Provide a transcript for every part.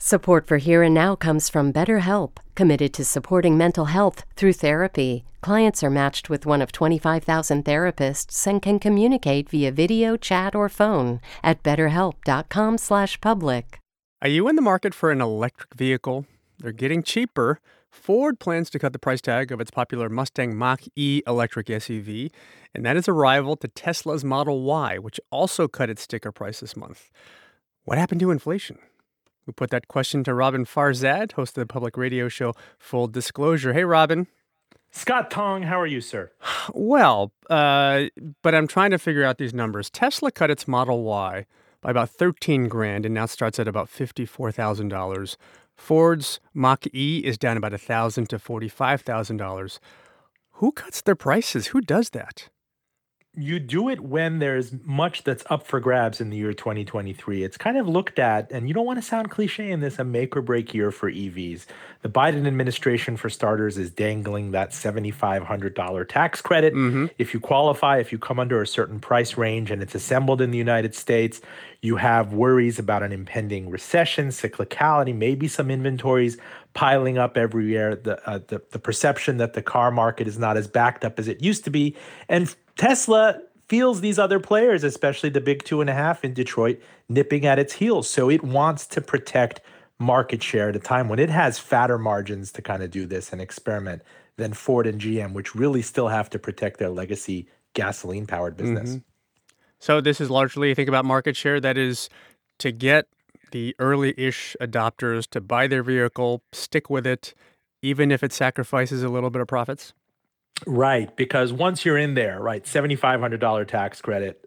Support for Here and Now comes from BetterHelp, committed to supporting mental health through therapy. Clients are matched with one of 25,000 therapists and can communicate via video, chat, or phone at betterhelp.com/public. Are you in the market for an electric vehicle? They're getting cheaper. Ford plans to cut the price tag of its popular Mustang Mach-E electric SUV, and that is a rival to Tesla's Model Y, which also cut its sticker price this month. What happened to inflation? We put that question to Robin Farzad, host of the public radio show Full Disclosure. Hey, Robin. Scott Tong, how are you, sir? Well, but I'm trying to figure out these numbers. Tesla cut its Model Y by about $13,000 and now starts at about $54,000. Ford's Mach-E is down about $1,000 to $45,000. Who cuts their prices? Who does that? You do it when there's much that's up for grabs in the year 2023. It's kind of looked at, and you don't want to sound cliche in this, a make or break year for EVs. The Biden administration, for starters, is dangling that $7,500 tax credit. If you qualify, if you come under a certain price range and it's assembled in the United States, you have worries about an impending recession, cyclicality, maybe some inventories piling up every year, the perception that the car market is not as backed up as it used to be. And Tesla feels these other players, especially the big 2.5 in Detroit, nipping at its heels. So it wants to protect market share at a time when it has fatter margins to kind of do this and experiment than Ford and GM, which really still have to protect their legacy gasoline-powered business. So this is largely, think about market share, that is to get the early-ish adopters to buy their vehicle, stick with it, even if it sacrifices a little bit of profits? Right, because once you're in there, right, $7,500 tax credit,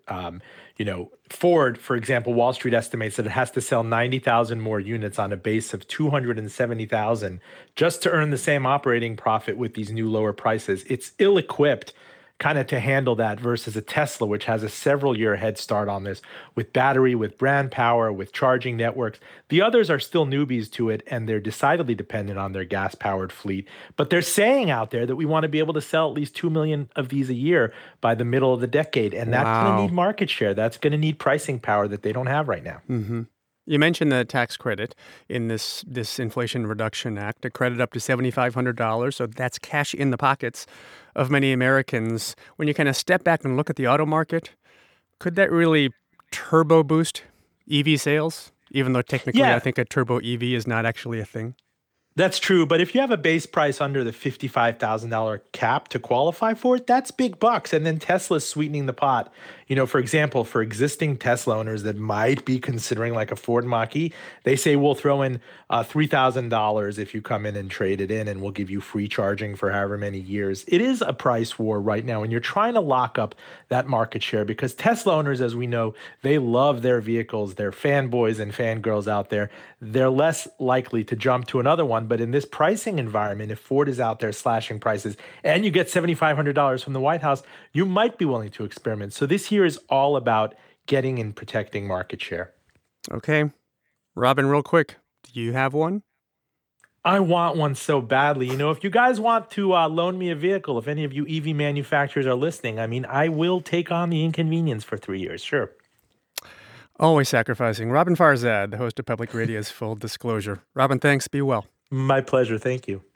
Ford, for example, Wall Street estimates that it has to sell 90,000 more units on a base of 270,000 just to earn the same operating profit with these new lower prices. It's ill-equipped kind of to handle that versus a Tesla, which has a several-year head start on this with battery, with brand power, with charging networks. The others are still newbies to it, and they're decidedly dependent on their gas-powered fleet. But they're saying out there that we want to be able to sell at least 2 million of these a year by the middle of the decade, and that's going to need market share. That's going to need pricing power that they don't have right now. You mentioned the tax credit in this Inflation Reduction Act, a credit up to $7,500. So that's cash in the pockets of many Americans. When you kind of step back and look at the auto market, could that really turbo boost EV sales? Even though technically I think a turbo EV is not actually a thing. That's true. But if you have a base price under the $55,000 cap to qualify for it, that's big bucks. And then Tesla's sweetening the pot. For example, for existing Tesla owners that might be considering like a Ford Mach-E, they say we'll throw in $3,000 if you come in and trade it in, and we'll give you free charging for however many years. It is a price war right now, and you're trying to lock up that market share because Tesla owners, as we know, they love their vehicles. They're fanboys and fangirls out there. They're less likely to jump to another one. But in this pricing environment, if Ford is out there slashing prices and you get $7,500 from the White House, you might be willing to experiment. So this year is all about getting and protecting market share. Okay. Robin, real quick, do you have one? I want one so badly. If you guys want to loan me a vehicle, if any of you EV manufacturers are listening, I will take on the inconvenience for 3 years. Sure. Always sacrificing. Robin Farzad, the host of Public Radio's Full Disclosure. Robin, thanks. Be well. My pleasure. Thank you.